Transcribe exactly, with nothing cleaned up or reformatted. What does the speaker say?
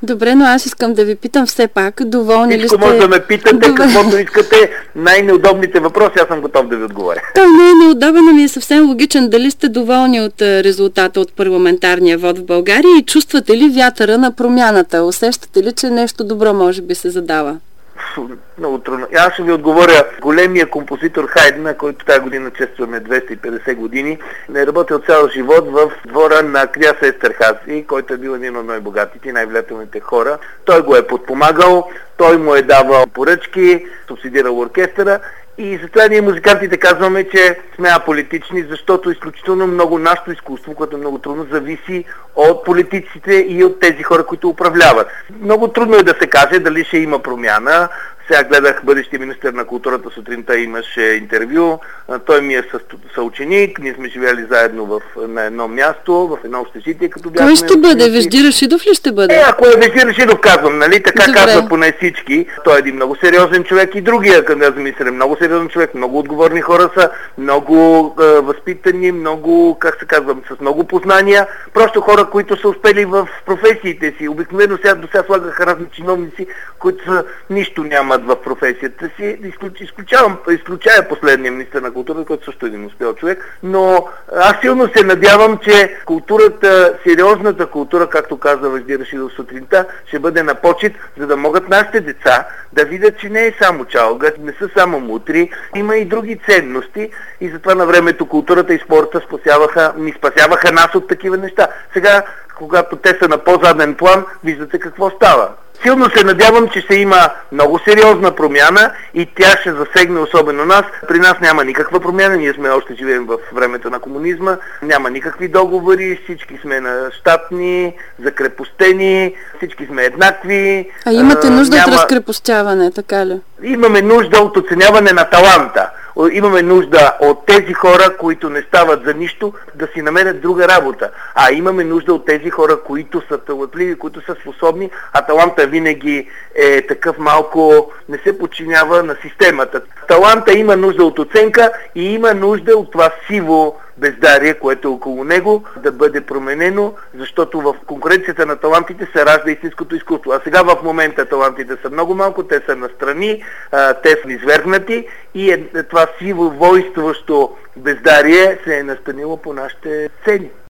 Добре, но аз искам да ви питам все пак, доволни ли Всичко сте... може да ме питате, Добре. каквото искате, най-неудобните въпроси, аз съм готов да ви отговоря. Той не е неудобен, но ми е съвсем логичен. Дали сте доволни от е, резултата от парламентарния вод в България и чувствате ли вятъра на промяната? Усещате ли, че нещо добро може би се задава? Много трудно. Аз ще ви отговоря. Големия композитор Хайден, на който тази година честваме двеста и петдесет години, е работил цял живот в двора на княз Естерхази, който е бил един от най-богатите и най-влиятелните хора. Той го е подпомагал, той му е давал поръчки, субсидирал оркестъра. И затова ние музикантите казваме, че сме аполитични, защото изключително много нашето изкуство, което е много трудно, зависи от политиците и от тези хора, които управляват. Много трудно е да се каже дали ще има промяна. Сега гледах бъдещия министър на културата, сутринта имаше интервю. Той ми е съученик, ние сме живели заедно в, на едно място, в едно общежитие, като бяхме... Кой ще бъде? Вежди Рашидов ли ще бъде? Е, ако е Вежди Рашидов, казвам, нали? Така Добре. казват поне всички. Той е един много сериозен човек и другия, кандидат за министър, е много сериозен човек, много отговорни хора са, много е, възпитани, много, как се казвам, с много познания. Просто хора, които са успели в професиите си. Обикновено сега до сега слагаха разни чиновници, които са, нищо нямат в професията си. Изключ, изключавам, изключая последния министър на културата, който също е един успел човек, но аз силно се надявам, че културата, сериозната култура, както каза Вежди Рашидов сутринта, ще бъде на почет, за да могат нашите деца да видят, че не е само чалга, не са само мутри, има и други ценности и затова на времето културата и спорта спасяваха, ни спасяваха нас от такива неща. Сега, когато те са на по-заден план, виждате какво става. Силно се надявам, че ще има много сериозна промяна и тя ще засегне особено нас. При нас няма никаква промяна, ние сме още живеем в времето на комунизма, няма никакви договори, всички сме на щатни, закрепостени, всички сме еднакви. А имате нужда няма... от разкрепостяване, така ли? Имаме нужда от оценяване на таланта. Имаме нужда от тези хора, които не стават за нищо, да си намерят друга работа. А имаме нужда от тези хора, които са талантливи, които са способни, а таланта винаги е такъв малко, не се подчинява на системата. Таланта има нужда от оценка и има нужда от това сиво бездарие, което е около него, да бъде променено, защото в конкуренцията на талантите се ражда истинското изкуство. А сега в момента талантите са много малко, те са настрани, те са извергнати и е, това сиво войстващо бездарие се е настанило по нашите сцени.